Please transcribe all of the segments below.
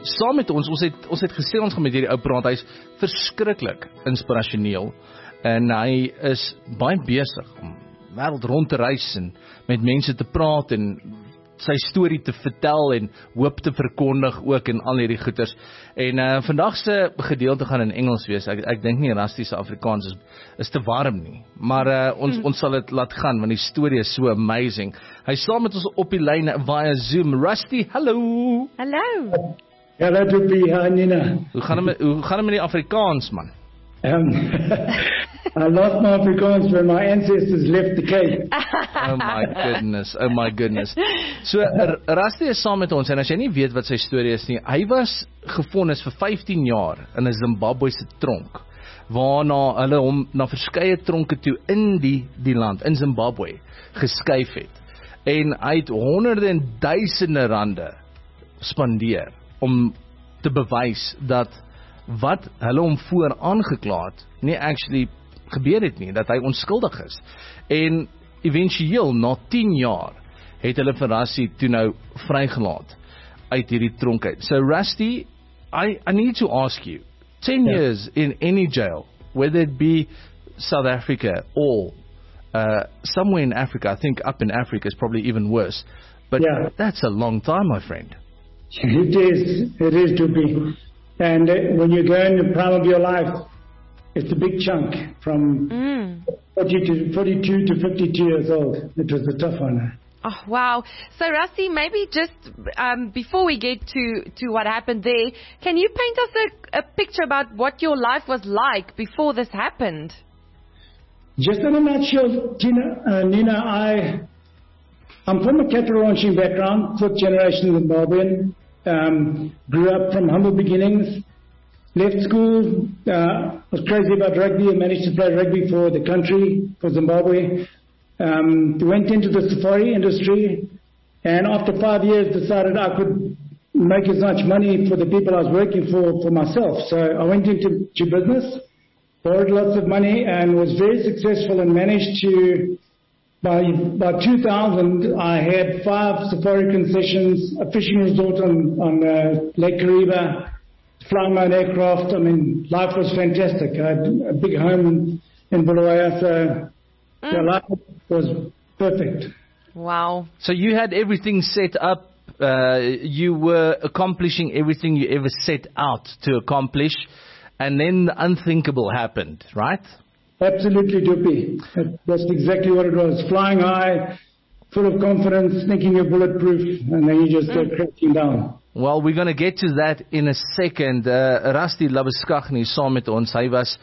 saam met ons het gesê ons gaan met hierdie ou praat, hy is verskriklik inspirasioneel, en hy is baie besig om wêreld rond te reis, en met mense te praat, en sy storie te vertel, en hoop te verkondig ook, en al hierdie goeters, en vandag se gedeelte gaan in Engels wees, ek dink nie Rusty se Afrikaans is te warm nie, maar ons sal dit laat gaan, want die storie is so amazing. Hy is saam met ons op die lyn via Zoom. Rusty, hallo! Hallo! Hello to be here, Nina. Hoe gaan het met die Afrikaans, man? I lost my Afrikaans when my ancestors left the Cape. Oh my goodness. So, Rusty is saam met ons, en as jy nie weet wat sy storie is nie, hy was gevonnis vir 15 jaar in 'n Zimbabwese tronk, waarna hulle hom na verskeie tronke toe in die land, in Zimbabwe, geskuif het. En hy het honderde en duisende rande spandeer om te bewys dat wat hulle hom voor aangekla het, nie actually gebeur het nie, dat hy onskuldig is. En eventueel, na 10 jaar, het hulle vir Rusty toe nou vrygelaat uit hierdie tronk uit. So Rusty, I need to ask you, 10 years in any jail, whether it be South Africa or somewhere in Africa, I think up in Africa is probably even worse, but that's a long time, my friend. It is to be. And when you go in the prime of your life, it's a big chunk from 42 to 52 years old. It was a tough one. Oh, wow. So, Rusty, maybe just before we get to what happened there, can you paint us a picture about what your life was like before this happened? Just in a nutshell, Nina, I'm from a cattle ranching background, 4th generation Zimbabwean. Grew up from humble beginnings. Left school, was crazy about rugby and managed to play rugby for the country, for Zimbabwe. Went into the safari industry, and after 5 years decided I could make as much money for the people I was working for myself. So I went into business, borrowed lots of money, and was very successful and managed to, by 2000, I had 5 safari concessions, a fishing resort on Lake Kariba, flying my own aircraft. I mean, life was fantastic. I had a big home in Bulawayo, so life was perfect. Wow. So you had everything set up. You were accomplishing everything you ever set out to accomplish, and then the unthinkable happened, right? Absolutely, Dupi. That's exactly what it was. Flying high, full of confidence, thinking you're bulletproof, and then you just go crashing down. Well, we're going to get to that in a second. Rusty Labuschagne saam met ons. Hy was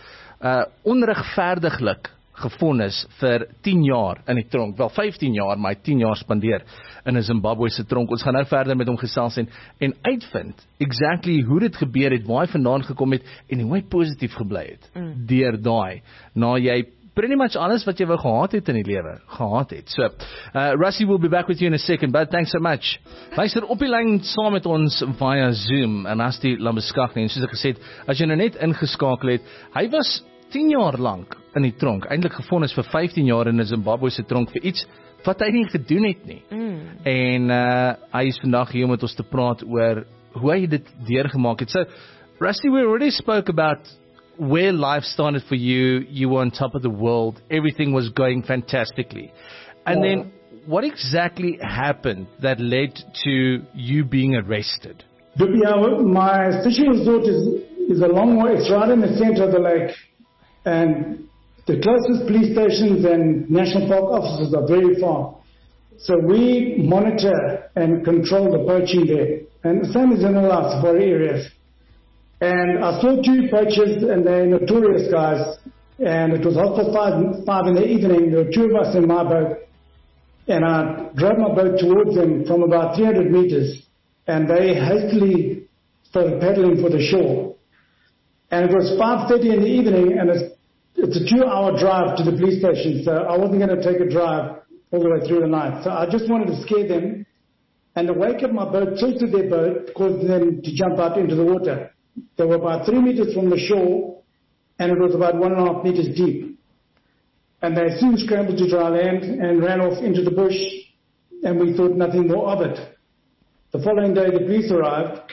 onregverdiglik gevonnis vir 10 jaar in die tronk. Wel 15 jaar, maar hy 10 jaar spandeer in 'n Zimbabwese tronk. Ons gaan nou verder met hom gesels en uitvind exactly hoe dit gebeur het, waar hy vandaan gekom het en hoe hy positief gebly het deur daai, na jy pretty much alles wat jy wou gehad het in die lewe gehad het. So, Rusty will be back with you in a second, but thanks so much. Luister, op die lyn saam met ons via Zoom, en Rusty Labuschagne, en soos ek gesê het, as jy nou net ingeskakel het, hy was 10 jaar lank in die tronk, eintlik gevonnis vir 15 jaar in 'n Zimbabwese tronk vir iets wat hy nie gedoen het nie. En hy is vandag hier om met ons te praat oor hoe hy dit deurgemaak het. So, Rusty, we already spoke about where life started for you. You were on top of the world. Everything was going fantastically. And then, what exactly happened that led to you being arrested? My fishing resort is a long way. It's right in the center of the lake. And the closest police stations and national park offices are very far. So we monitor and control the poaching there. And the same as in all our safari areas. And I saw 2 poachers, and they're notorious guys. And it was 5:30 in the evening. There were 2 of us in my boat. And I drove my boat towards them from about 300 meters. And they hastily started paddling for the shore. And it was 5:30 in the evening, and it's a 2-hour drive to the police station. So I wasn't going to take a drive all the way through the night. So I just wanted to scare them. And the wake of my boat tilted their boat, caused them to jump out into the water. They were about 3 meters from the shore, and it was about 1.5 meters deep. And they soon scrambled to dry land and ran off into the bush, and we thought nothing more of it. The following day, the police arrived,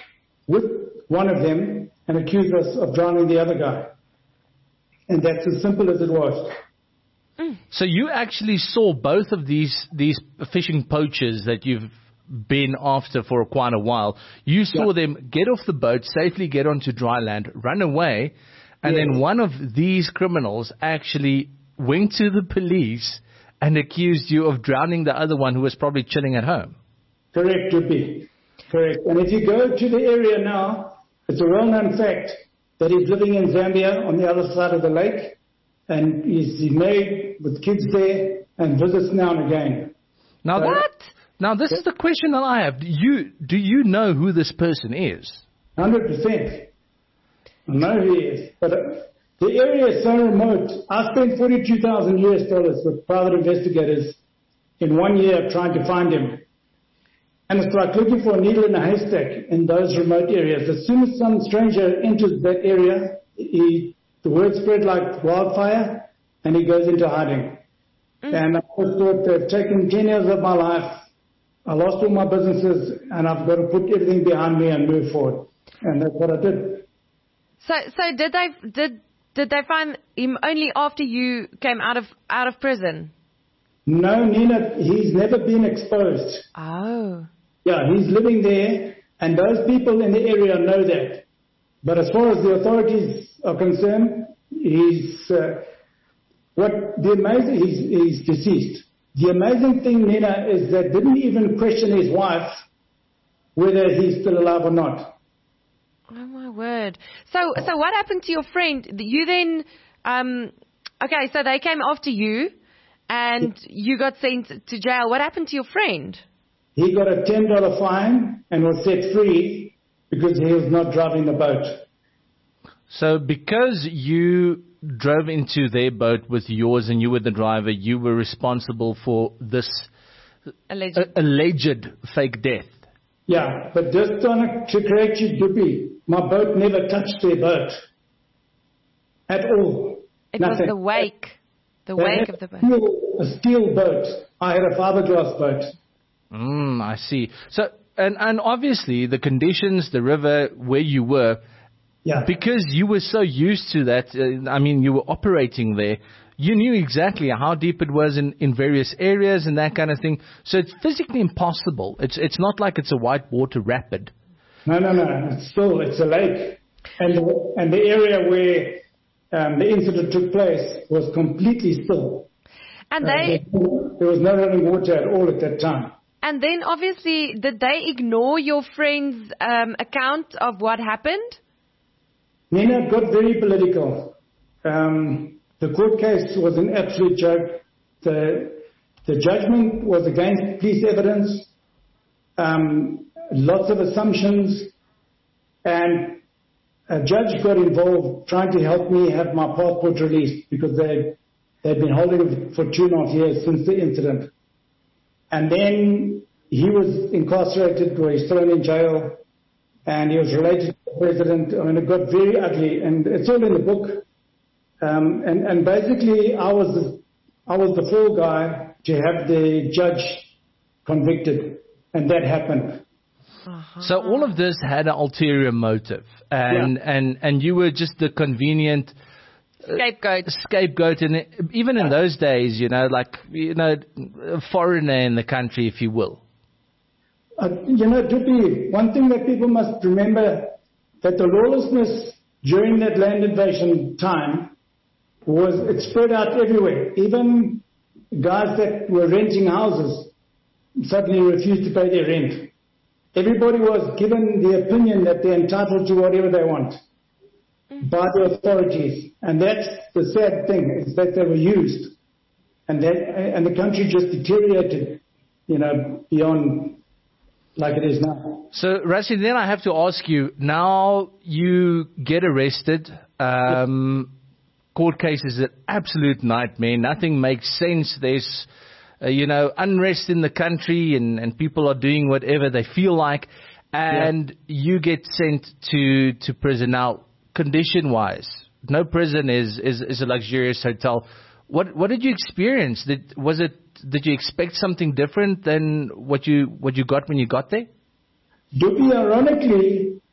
with one of them and accused us of drowning the other guy. And that's as simple as it was. So you actually saw both of these fishing poachers that you've been after for quite a while. You saw them get off the boat, safely get onto dry land, run away, and then one of these criminals actually went to the police and accused you of drowning the other one who was probably chilling at home. Correct, Dupi. Correct. And if you go to the area now, it's a well-known fact that he's living in Zambia on the other side of the lake, and he's married with kids there and visits now and again. Now, Now, this is the question that I have. Do you know who this person is? 100%. I know who he is. But the area is so remote. I spent $42,000 with private investigators in 1 year trying to find him. And it's like looking for a needle in a haystack in those remote areas. As soon as some stranger enters that area, the word spread like wildfire, and he goes into hiding. And I thought they've taken 10 years of my life. I lost all my businesses, and I've got to put everything behind me and move forward. And that's what I did. So did they find him only after you came out of prison? No, Nina, he's never been exposed. Oh. Yeah, he's living there, and those people in the area know that. But as far as the authorities are concerned, he's deceased. The amazing thing, Nina, is that didn't even question his wife whether he's still alive or not. Oh my word! So what happened to your friend? You then, okay, so they came after you, and you got sent to jail. What happened to your friend? He got a $10 fine and was set free because he was not driving the boat. So because you drove into their boat with yours and you were the driver, you were responsible for this alleged fake death. Yeah, but just to correct you, Dupi, my boat never touched their boat at all. It Nothing. was the wake. The wake of the boat. A steel boat. I had a fiberglass boat. I see. So, and obviously the conditions, the river, where you were, because you were so used to that, you were operating there, you knew exactly how deep it was in various areas and that kind of thing. So it's physically impossible. It's not like it's a whitewater rapid. No. It's a lake. And the area where the incident took place was completely still. And there was no running water at all at that time. And then obviously, did they ignore your friend's account of what happened? Nina, it got very political. The court case was an absolute joke. The judgment was against police evidence, lots of assumptions, and a judge got involved trying to help me have my passport released because they'd been holding it for 2.5 years since the incident. And then he was incarcerated, or he's thrown in jail, and he was related to the president. I mean, it got very ugly, and it's all in the book. And basically, I was the fall guy to have the judge convicted, and that happened. So all of this had an ulterior motive, and you were just the convenient scapegoat, and even in those days, a foreigner in the country, if you will. Dupi, one thing that people must remember, that the lawlessness during that land invasion time it spread out everywhere. Even guys that were renting houses suddenly refused to pay their rent. Everybody was given the opinion that they're entitled to whatever they want by the authorities. And that's the sad thing, is that they were used. And the country just deteriorated, beyond like it is now. So, Rassie, then I have to ask you, now you get arrested. Court case is an absolute nightmare. Nothing makes sense. There's, unrest in the country and people are doing whatever they feel like. And you get sent to prison. Now, condition-wise, no prison is a luxurious hotel. What did you experience? Did you expect something different than what you got when you got there? Dupi, ironically,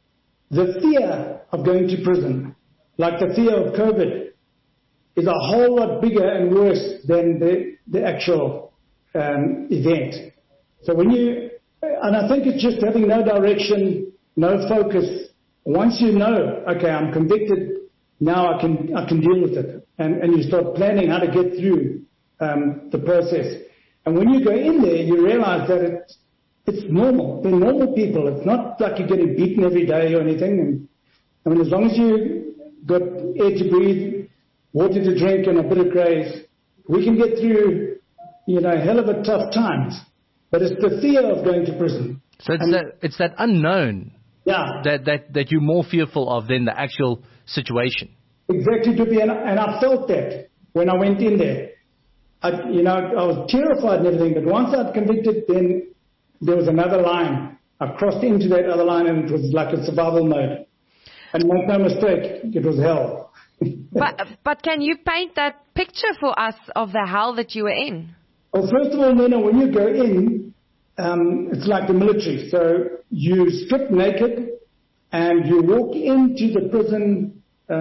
the fear of going to prison, like the fear of COVID, is a whole lot bigger and worse than the actual event. So and I think it's just having no direction, no focus. Once you know, okay, I'm convicted, now I can deal with it. And you start planning how to get through the process. And when you go in there, you realize that it's normal. They're normal people. It's not like you're getting beaten every day or anything. And I mean, as long as you got air to breathe, water to drink, and a bit of grace, we can get through, a hell of a tough times. But it's the fear of going to prison. So it's that unknown. Yeah. That you're more fearful of than the actual situation. Exactly, Dupi, and I felt that when I went in there. I was terrified and everything, but once I'd convicted, then there was another line. I crossed into that other line, and it was like a survival mode. And make no mistake, it was hell. But can you paint that picture for us of the hell that you were in? Well, first of all, Nina, when you go in, it's like the military. So you strip naked, and you walk into the prison,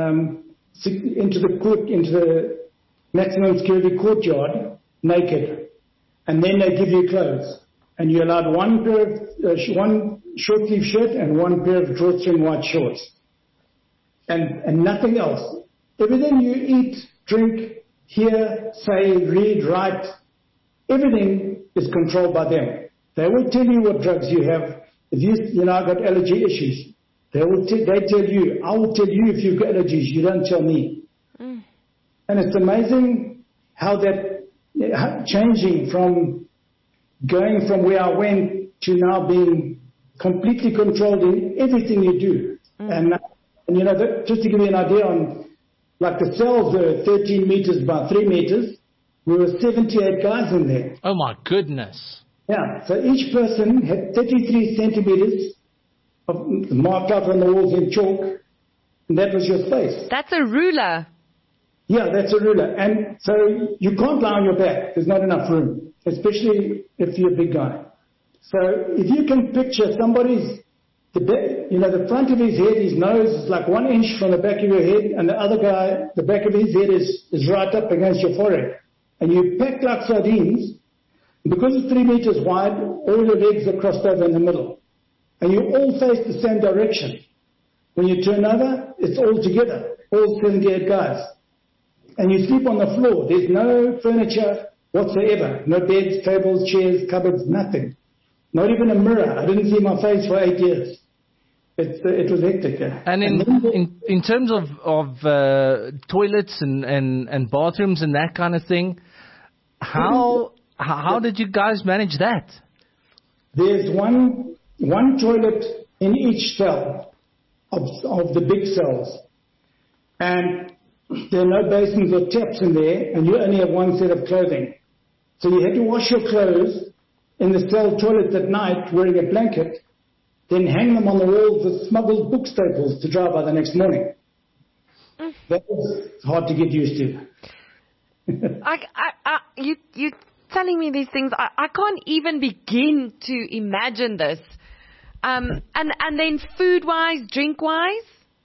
into the maximum security courtyard naked, and then they give you clothes, and you're allowed one short sleeve shirt and one pair of drawstring white shorts, and nothing else. Everything you eat, drink, hear, say, read, write, everything is controlled by them. They will tell you what drugs you have. If I've got allergy issues, they tell you. I will tell you if you've got allergies. You don't tell me. And it's amazing how that changing from going from where I went to now being completely controlled in everything you do. And just to give you an idea on, like the cells were 13 meters by 3 meters. We were 78 guys in there. Oh my goodness. Yeah, so each person had 33 centimeters marked out on the walls in chalk, and that was your space. That's a ruler. Yeah, that's a ruler. And so you can't lie on your back. There's not enough room, especially if you're a big guy. So if you can picture somebody's, the front of his head, his nose is like 1 inch from the back of your head, and the other guy, the back of his head is right up against your forehead. And you packed like sardines, because it's 3 meters wide, all your legs are crossed over in the middle. And you all face the same direction. When you turn over, it's all together, all 78 guys. And you sleep on the floor. There's no furniture whatsoever. No beds, tables, chairs, cupboards, nothing. Not even a mirror. I didn't see my face for 8 years. It was hectic. And in terms of toilets and bathrooms and that kind of thing, how did you guys manage that? There's one toilet in each cell of the big cells. And there are no basins or taps in there, and you only have one set of clothing. So you had to wash your clothes in the cell toilet at night wearing a blanket, then hang them on the walls with smuggled book staples to dry by the next morning. That was hard to get used to. You telling me these things, I can't even begin to imagine this. And then food-wise, drink-wise?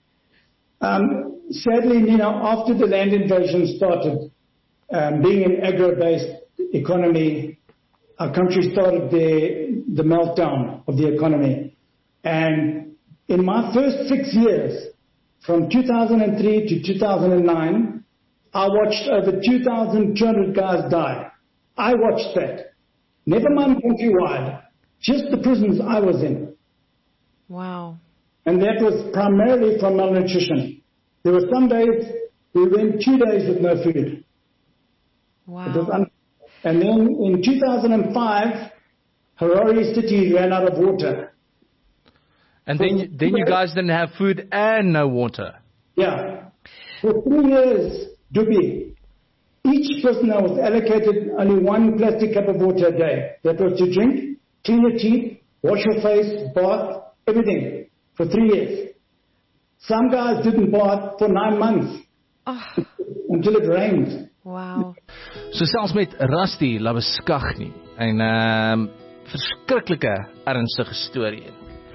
Sadly, after the land invasion started, being an agro-based economy, our country started the meltdown of the economy. And in my first 6 years, from 2003 to 2009, I watched over 2,200 guys die. I watched that. Never mind countrywide, just the prisons I was in. Wow. And that was primarily from malnutrition. There were some days we went 2 days with no food. Wow. And then in 2005, Harare City ran out of water. And then you guys didn't have food and no water. Yeah. For 3 years, Dupi, each prisoner was allocated only 1 plastic cup of water a day. That was to drink, clean your teeth, wash your face, bath, everything, for 3 years. Some guys didn't bath for 9 months until it rained. Wow. So selfs met Rusty Labuschagne, 'n verskriklike ernstige storie.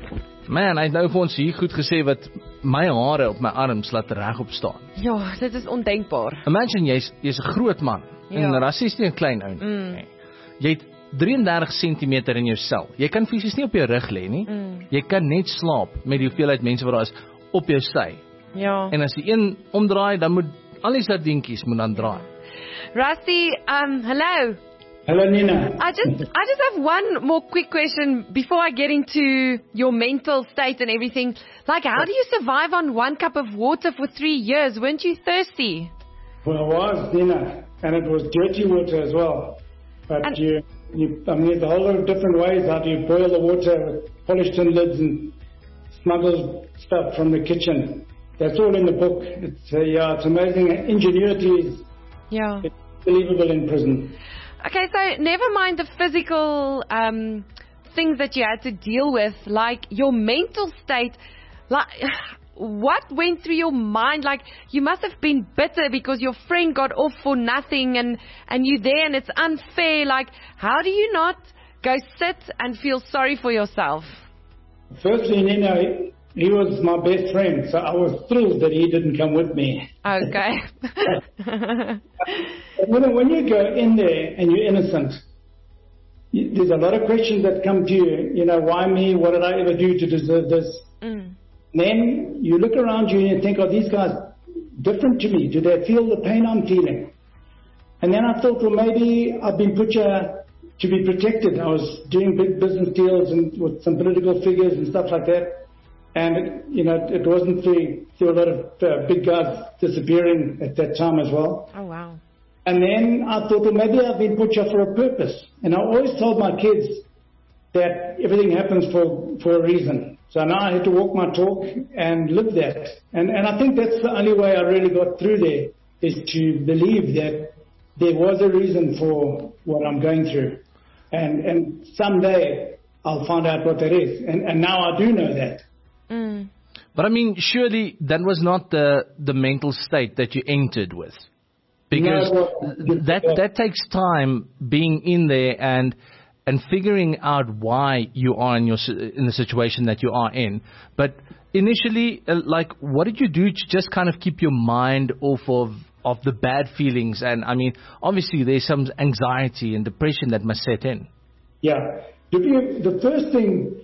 Man, hy het nou vir ons hier goed gesê wat my hare op my arms laat regop staan. Ja, dit is ondenkbaar. Imagine jy's 'n groot man en rassies nie 'n klein ou nie. Jy het 33 cm in jou sel. Jy kan fisies nie op jou rug lê nie. Jy kan net slaap met die hoeveelheid mense wat daar is op jou sy. Ja. En as die een omdraai, dan moet al die sardientjies moet dan draai. Rusty, hello. Hello, Nina. I just have one more quick question before I get into your mental state and everything. Like, how do you survive on 1 cup of water for 3 years? Weren't you thirsty? Well, I was, Nina, and it was dirty water as well. But I mean, there's a whole lot of different ways how do you boil the water with polished tin lids and smuggle stuff from the kitchen. That's all in the book. It's amazing. Ingenuity is unbelievable in prison. Okay, so never mind the physical things that you had to deal with, like your mental state. Like, what went through your mind? Like, you must have been bitter because your friend got off for nothing and you're there and it's unfair. Like, how do you not go sit and feel sorry for yourself? Firstly, Nina, he was my best friend, so I was thrilled that he didn't come with me. Okay. When you go in there and you're innocent, there's a lot of questions that come to you. You know, why me? What did I ever do to deserve this? Then you look around you and you think, are these guys different to me? Do they feel the pain I'm feeling? And then I thought, well, maybe I've been put here to be protected. I was doing big business deals and with some political figures and stuff like that. And, you know, it wasn't free. There were a lot of big guys disappearing at that time as well. Oh, wow. And then I thought, well, maybe I've been put here for a purpose. And I always told my kids that everything happens for a reason. So now I had to walk my talk and live that. And I think that's the only way I really got through there, is to believe that there was a reason for what I'm going through. And someday I'll find out what that is. And now I do know that. But I mean, surely that was not the mental state that you entered with. Because that takes time being in there and figuring out why you are in the situation that you are in. But initially, like, what did you do to just kind of keep your mind off of the bad feelings? And I mean, obviously there's some anxiety and depression that must set in. Yeah. The first thing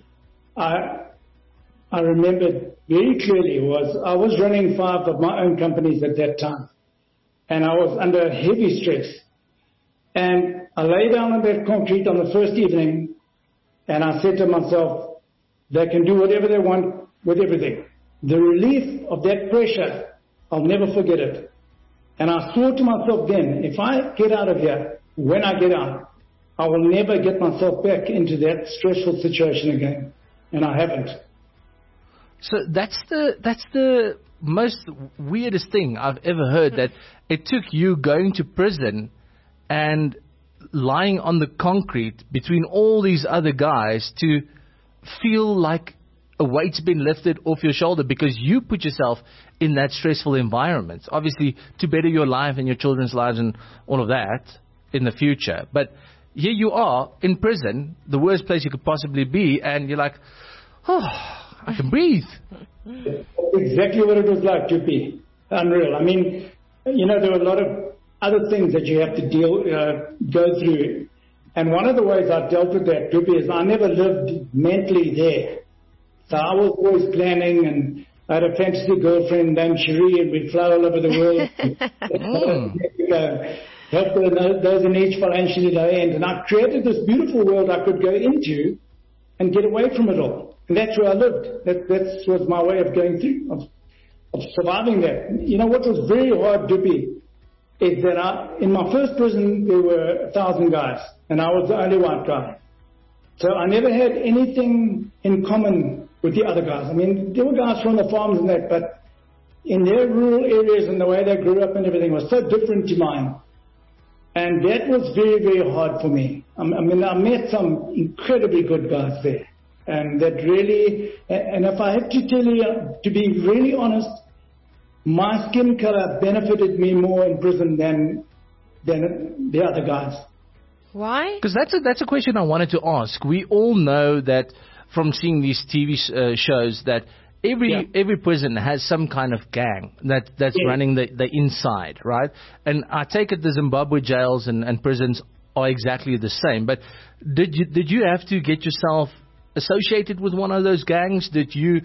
I remembered very clearly was I was running 5 of my own companies at that time. And I was under heavy stress. And I lay down on that concrete on the first evening, and I said to myself, they can do whatever they want with everything. The relief of that pressure, I'll never forget it. And I swore to myself then, if I get out of here, when I get out, I will never get myself back into that stressful situation again. And I haven't. So that's the most weirdest thing I've ever heard, that it took you going to prison and lying on the concrete between all these other guys to feel like a weight's been lifted off your shoulder because you put yourself in that stressful environment, obviously to better your life and your children's lives and all of that in the future. But here you are in prison, the worst place you could possibly be, and you're like, oh, I can breathe. Exactly what it was like to be. Unreal. I mean, you know, there were a lot of other things that you have to go through. And one of the ways I dealt with that, Tupi, is I never lived mentally there. So I was always planning, and I had a fantasy girlfriend named Cherie, and we'd fly all over the world. Help those in need financially low end. And I created this beautiful world I could go into and get away from it all. And that's where I lived. That was my way of going through, of surviving that. You know what was very hard to be is that in my first prison there were 1,000 guys, and I was the only white guy. So I never had anything in common with the other guys. I mean, there were guys from the farms and that, but in their rural areas and the way they grew up and everything was so different to mine. And that was very, very hard for me. I mean, I met some incredibly good guys there. And that really, and if I have to tell you, to be really honest, my skin color benefited me more in prison than the other guys. Why? Because that's a question I wanted to ask. We all know that from seeing these TV shows that every prison has some kind of gang that's running the inside, right? And I take it the Zimbabwe jails and prisons are exactly the same. But did you have to get yourself associated with one of those gangs? Did you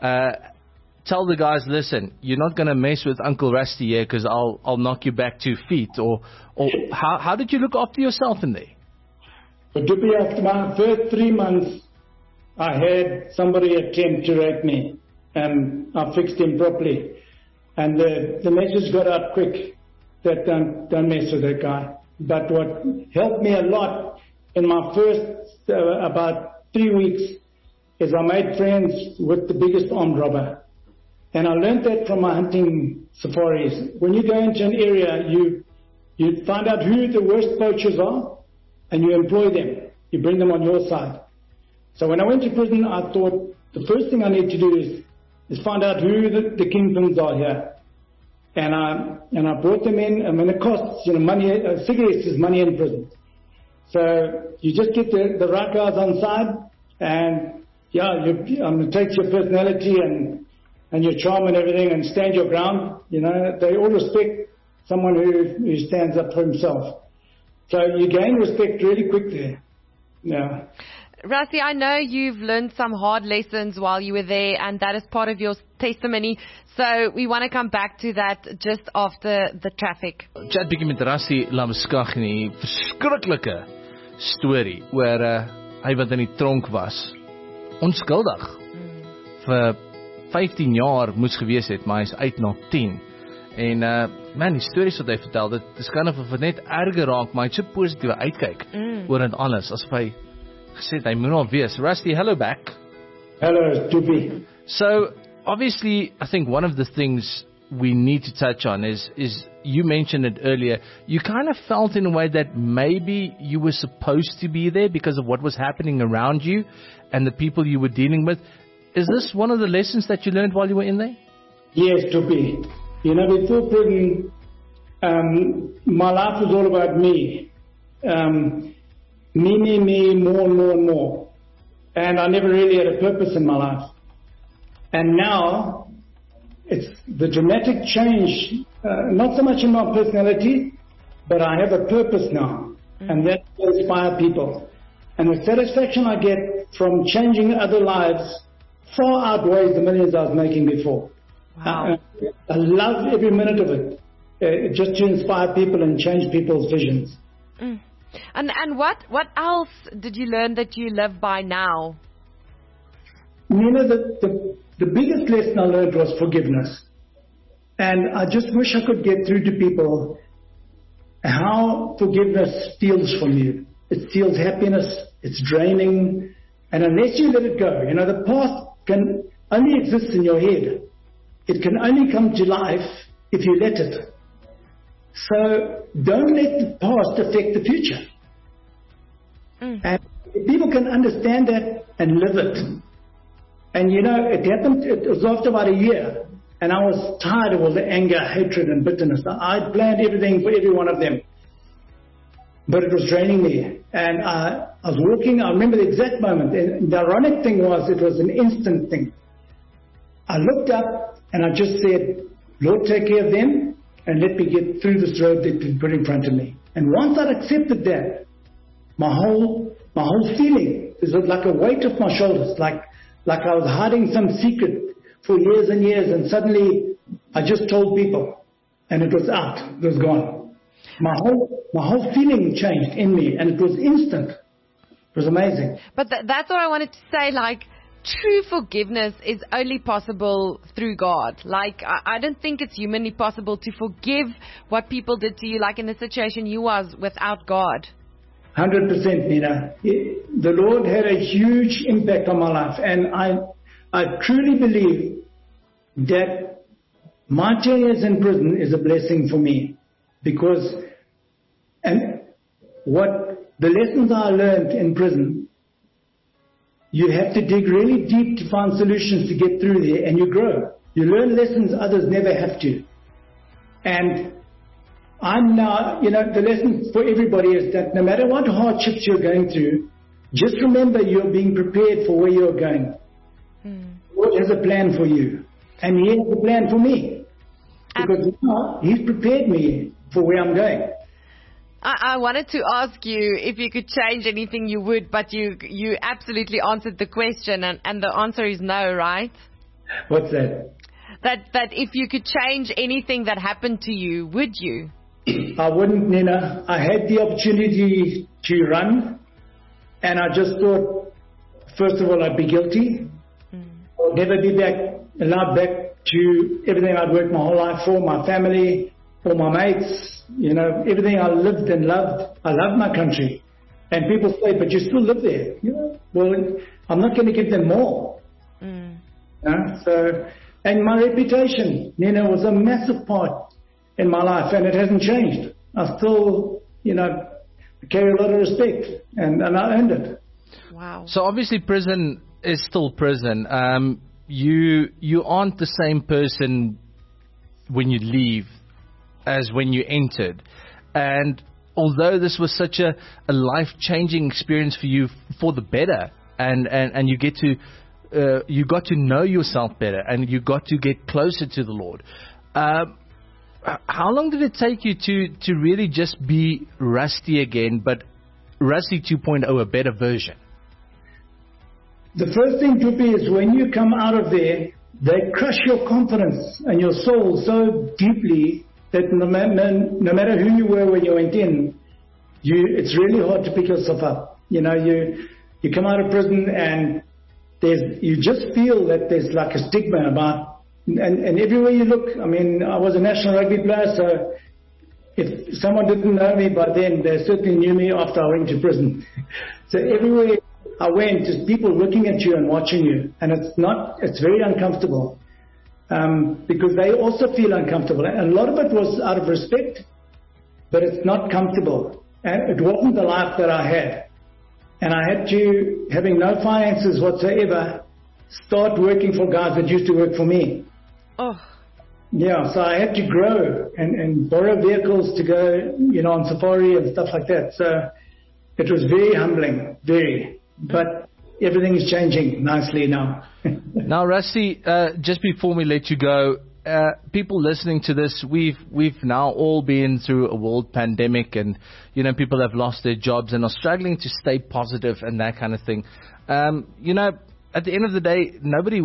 tell the guys, listen, you're not going to mess with Uncle Rusty here because I'll knock you back 2 feet? Or how did you look after yourself in there? But to be after my first 3 months, I had somebody attempt to rape me, and I fixed him properly. And the message got out quick that don't mess with that guy. But what helped me a lot in my first about 3 weeks is I made friends with the biggest armed robber. And I learned that from my hunting safaris. When you go into an area, you find out who the worst poachers are, and you employ them. You bring them on your side. So when I went to prison, I thought the first thing I need to do is find out who the kingpins are here. And I brought them in. I mean, it costs, money. Cigarettes is money in prison. So you just get the right guys on side, and it takes your personality and your charm and everything, and stand your ground. They all respect someone who stands up for himself. So you gain respect really quickly. Yeah. Rusty, I know you've learned some hard lessons while you were there, and that is part of your testimony. So we want to come back to that just after the traffic. Chat bietjie met Rusty Lamskagh, verskriklike storie oor hy wat in die tronk was, onskuldig. Vir 15 jaar moes gewees het, maar hy is uit na 10. En man, die stories wat hy vertel, dit is kind of net erger raak, maar hy het so positiewe uitkyk oor dit alles, asof hy gesê het, hy moet nou wees. Rusty, hello back. Hello, Tupi. So, obviously, I think one of the things we need to touch on is you mentioned it earlier, you kind of felt in a way that maybe you were supposed to be there because of what was happening around you and the people you were dealing with. Is this one of the lessons that you learned while you were in there? Yes, Tupi. Before prison, my life was all about me. Me, more and more and more. And I never really had a purpose in my life. And now, it's the dramatic change, not so much in my personality, but I have a purpose now. And that will inspire people. And the satisfaction I get from changing other lives far outweighs the millions I was making before. Wow. I love every minute of it, just to inspire people and change people's visions. And what else did you learn that you live by now? The biggest lesson I learned was forgiveness. And I just wish I could get through to people how forgiveness steals from you. It steals happiness, it's draining, and unless you let it go, the past can only exist in your head. It can only come to life if you let it. So don't let the past affect the future. And if people can understand that and live it. And it happened, it was after about a year, and I was tired of all the anger, hatred, and bitterness. I had planned everything for every one of them. But it was draining me. And I was walking, I remember the exact moment. And the ironic thing was, it was an instant thing. I looked up and I just said, Lord, take care of them and let me get through this road that you put in front of me. And once I'd accepted that, my whole feeling is like a weight off my shoulders, like I was hiding some secret for years and years, and suddenly I just told people, and it was out, it was gone. My whole feeling changed in me, and it was instant. It was amazing. But that's what I wanted to say, true forgiveness is only possible through God. I don't think it's humanly possible to forgive what people did to you, like in the situation you was, without God. 100%, Nina. The Lord had a huge impact on my life, and I truly believe that my 10 years in prison is a blessing for me, because what the lessons I learned in prison, you have to dig really deep to find solutions to get through there, and you grow. You learn lessons others never have to. And I'm now, the lesson for everybody is that no matter what hardships you're going through, just remember you're being prepared for where you're going. God has a plan for you. And He has a plan for me. Because now He's prepared me for where I'm going. I wanted to ask you if you could change anything you would, but you absolutely answered the question, and the answer is no, right? What's that? That if you could change anything that happened to you, would you? I wouldn't, Nina. I had the opportunity to run, and I just thought, first of all, I'd be guilty. I'll never be allowed back to everything I'd worked my whole life for, my family, all my mates, everything I lived and loved. I love my country. And people say, but you still live there. Well, I'm not going to give them more. And my reputation, Nina, was a massive part in my life, and it hasn't changed. I still, carry a lot of respect, and I earned it. Wow. So obviously prison is still prison. You aren't the same person when you leave as when you entered. And although this was such a life-changing experience for you for the better, and you get to you got to know yourself better, and you got to get closer to the Lord. How long did it take you to really just be Rusty again, but Rusty 2.0, a better version? The first thing, Tupi, is when you come out of there, they crush your confidence and your soul so deeply that no matter who you were when you went in, it's really hard to pick yourself up. You come out of prison and you just feel that there's like a stigma about, and everywhere you look, I was a national rugby player, so if someone didn't know me by then, they certainly knew me after I went to prison. So everywhere I went, just people looking at you and watching you, and it's very uncomfortable, because they also feel uncomfortable, and a lot of it was out of respect, but it's not comfortable, and it wasn't the life that I had, and I had to, having no finances whatsoever, start working for guys that used to work for me. Oh. Yeah, so I had to grow and borrow vehicles to go, on safari and stuff like that. So it was very humbling, very. But everything is changing nicely now. Now, Rusty, just before we let you go, people listening to this, we've now all been through a world pandemic, and people have lost their jobs and are struggling to stay positive and that kind of thing. At the end of the day, nobody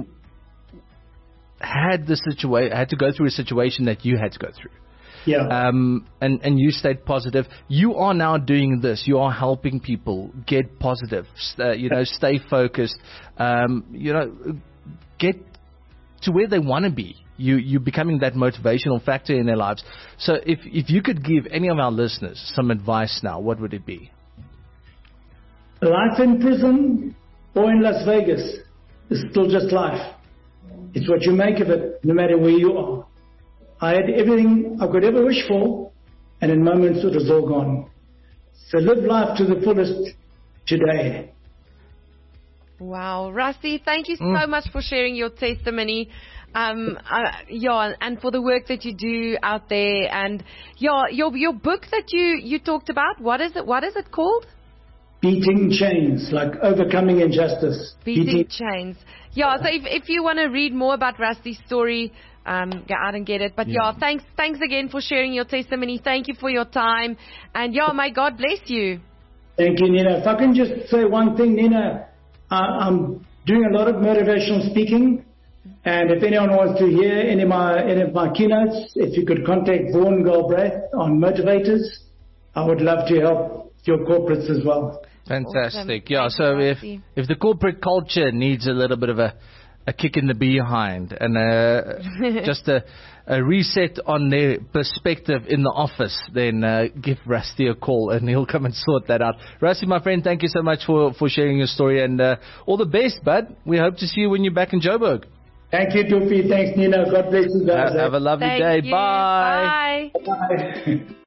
had to go through a situation that you had to go through. Yeah. And you stayed positive. You are now doing this. You are helping people get positive. Stay focused. Get to where they want to be. You're becoming that motivational factor in their lives. So if you could give any of our listeners some advice now, what would it be? Life in prison or in Las Vegas is still just life. It's what you make of it, no matter where you are. I had everything I could ever wish for, and in moments it was all gone. So live life to the fullest today. Wow. Rusty, thank you so much for sharing your testimony. And for the work that you do out there. And your book that you talked about, what is it called? Beating Chains, like overcoming injustice. Beating Chains. Yeah, so if you want to read more about Rusty's story, go out and get it. But thanks again for sharing your testimony. Thank you for your time. And may God bless you. Thank you, Nina. If I can just say one thing, Nina, I'm doing a lot of motivational speaking. And if anyone wants to hear any of my keynotes, if you could contact Vaughan Galbraith on Motivators, I would love to help your corporates as well. Fantastic. Awesome. Yeah, so if the corporate culture needs a little bit of a kick in the behind and just a reset on their perspective in the office, then give Rusty a call and he'll come and sort that out. Rusty, my friend, thank you so much for sharing your story, and all the best, bud. We hope to see you when you're back in Joburg. Thank you, Tupi. Thanks, Nina. God bless you guys. Have a lovely day. Bye. Bye.